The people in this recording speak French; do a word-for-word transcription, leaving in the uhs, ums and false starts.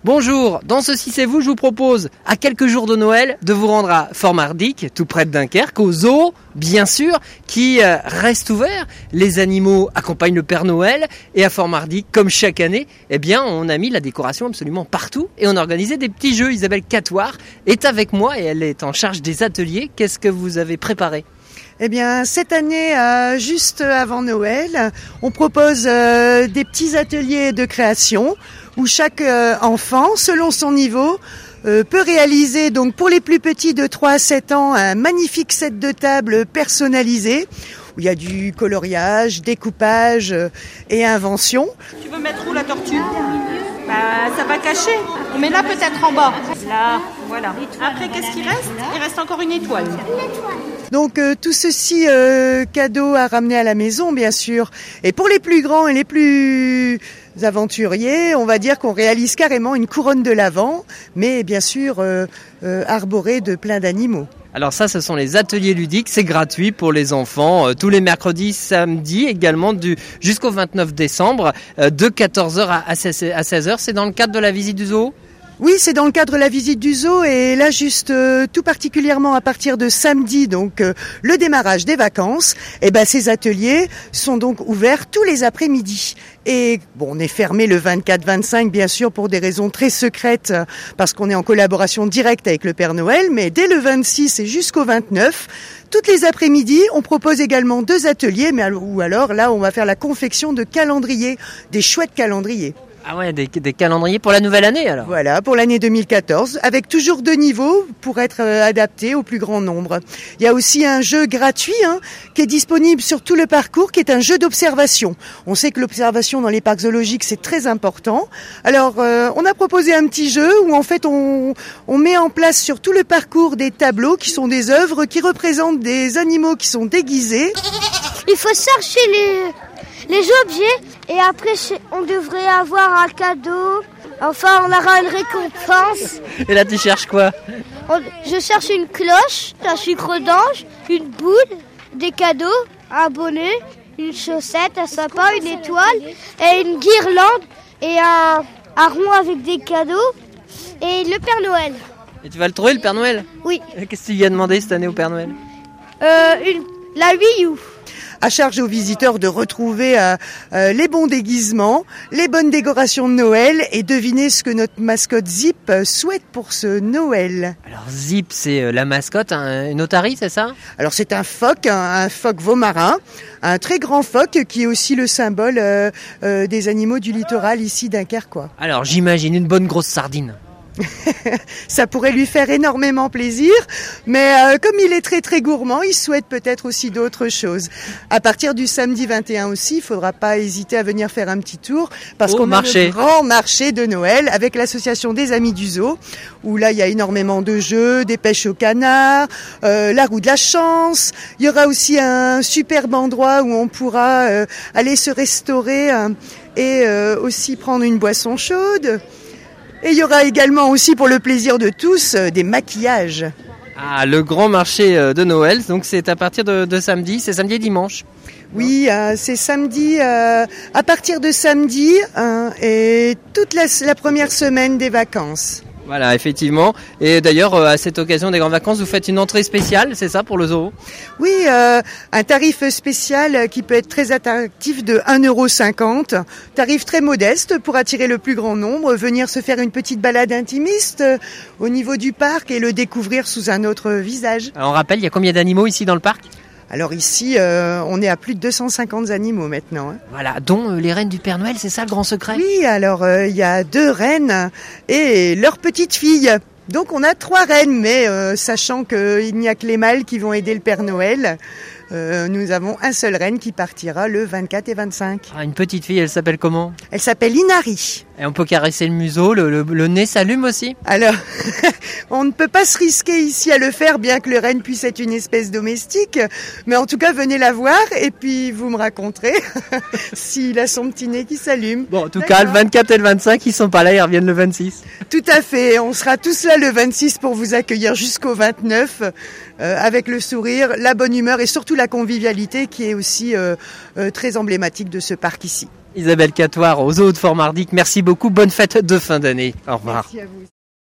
Bonjour, dans Ceci c'est vous, je vous propose, à quelques jours de Noël, de vous rendre à Fort-Mardic, tout près de Dunkerque, au zoo, bien sûr, qui euh, reste ouvert. Les animaux accompagnent le Père Noël, et à Fort-Mardic, comme chaque année, eh bien, on a mis la décoration absolument partout, et on a organisé des petits jeux. Isabelle Catoire est avec moi, et elle est en charge des ateliers. Qu'est-ce que vous avez préparé ? Eh bien, cette année, euh, juste avant Noël, on propose euh, des petits ateliers de création où chaque euh, enfant, selon son niveau, euh, peut réaliser, donc pour les plus petits de trois à sept ans, un magnifique set de table personnalisé où il y a du coloriage, découpage euh, et invention. Tu veux mettre où la tortue ? Bah, ça va cacher. On met là peut-être en bas. Là, voilà. Après, qu'est-ce qu'il reste ? Il reste encore une étoile. Donc euh, tout ceci euh, cadeau à ramener à la maison, bien sûr. Et pour les plus grands et les plus aventuriers, on va dire qu'on réalise carrément une couronne de l'Avent, mais bien sûr euh, euh, arborée de plein d'animaux. Alors ça, ce sont les ateliers ludiques, c'est gratuit pour les enfants, euh, tous les mercredis, samedis également, du, jusqu'au vingt-neuf décembre, euh, de quatorze heures à seize heures. C'est dans le cadre de la visite du zoo ? Oui, c'est dans le cadre de la visite du zoo et là juste euh, tout particulièrement à partir de samedi, donc euh, le démarrage des vacances, et ben ces ateliers sont donc ouverts tous les après-midi. Et bon, on est fermé le vingt-quatre vingt-cinq bien sûr pour des raisons très secrètes parce qu'on est en collaboration directe avec le Père Noël, mais dès le vingt-six et jusqu'au vingt-neuf, toutes les après-midi, on propose également deux ateliers, mais alors, ou alors là on va faire la confection de calendriers, des chouettes calendriers. Ah ouais, des, des calendriers pour la nouvelle année alors. Voilà, pour l'année deux mille quatorze, avec toujours deux niveaux pour être adaptés au plus grand nombre. Il y a aussi un jeu gratuit hein, qui est disponible sur tout le parcours, qui est un jeu d'observation. On sait que l'observation dans les parcs zoologiques, c'est très important. Alors, euh, on a proposé un petit jeu où en fait, on, on met en place sur tout le parcours des tableaux qui sont des œuvres qui représentent des animaux qui sont déguisés. Il faut chercher les... les objets et après on devrait avoir un cadeau, enfin on aura une récompense. Et là tu cherches quoi ? Je cherche une cloche, un sucre d'ange, une boule, des cadeaux, un bonnet, une chaussette, un sapin, une étoile et une guirlande et un, un rond avec des cadeaux et le Père Noël. Et tu vas le trouver le Père Noël ? Oui. Qu'est-ce que tu lui as demandé cette année au Père Noël ? euh, une, La Wii U. À charge aux visiteurs de retrouver euh, euh, les bons déguisements, les bonnes décorations de Noël et deviner ce que notre mascotte Zip euh, souhaite pour ce Noël. Alors Zip, c'est euh, la mascotte, hein, une otarie, c'est ça ? Alors c'est un phoque, un, un phoque vaumarin, un très grand phoque qui est aussi le symbole euh, euh, des animaux du littoral ici dunkerquois. Alors j'imagine une bonne grosse sardine. Ça pourrait lui faire énormément plaisir, mais euh, comme il est très très gourmand, il souhaite peut-être aussi d'autres choses. À partir du samedi vingt et un aussi, il ne faudra pas hésiter à venir faire un petit tour parce Au qu'on marché. a le grand marché de Noël avec l'association des Amis du Zoo, où là il y a énormément de jeux, des pêches au canard, euh, la roue de la chance. Il y aura aussi un superbe endroit où on pourra euh, aller se restaurer euh, et euh, aussi prendre une boisson chaude. Et il y aura également aussi pour le plaisir de tous des maquillages. Ah, le grand marché de Noël, donc c'est à partir de, de samedi, c'est samedi et dimanche. Oui, euh, c'est samedi, euh, à partir de samedi hein, et toute la, la première semaine des vacances. Voilà, effectivement. Et d'ailleurs, euh, à cette occasion des grandes vacances, vous faites une entrée spéciale, c'est ça, pour le zoo ? Oui, euh, un tarif spécial qui peut être très attractif de un euro cinquante. Tarif très modeste pour attirer le plus grand nombre, venir se faire une petite balade intimiste euh, au niveau du parc et le découvrir sous un autre visage. Alors, on rappelle, il y a combien d'animaux ici dans le parc ? Alors ici, euh, on est à plus de deux cent cinquante animaux maintenant. Hein. Voilà, dont euh, les reines du Père Noël, c'est ça le grand secret ? Oui, alors il euh, y a deux reines et leurs petites filles. Donc on a trois reines, mais euh, sachant qu'il n'y a que les mâles qui vont aider le Père Noël, euh, nous avons un seul reine qui partira le vingt-quatre et vingt-cinq. Ah, une petite fille, elle s'appelle comment ? Elle s'appelle Inari. Et on peut caresser le museau, le, le, le nez s'allume aussi ? Alors, on ne peut pas se risquer ici à le faire, bien que le renne puisse être une espèce domestique. Mais en tout cas, venez la voir et puis vous me raconterez s'il a son petit nez qui s'allume. Bon, en tout D'accord. cas, le vingt-quatre et le vingt-cinq, ils sont pas là, ils reviennent le vingt-six. Tout à fait. On sera tous là le vingt-six pour vous accueillir jusqu'au vingt-neuf euh, avec le sourire, la bonne humeur et surtout la convivialité qui est aussi euh, euh, très emblématique de ce parc ici. Isabelle Catoire, au zoo de Fort-Mardic, merci beaucoup, bonne fête de fin d'année. Au revoir. Merci à vous.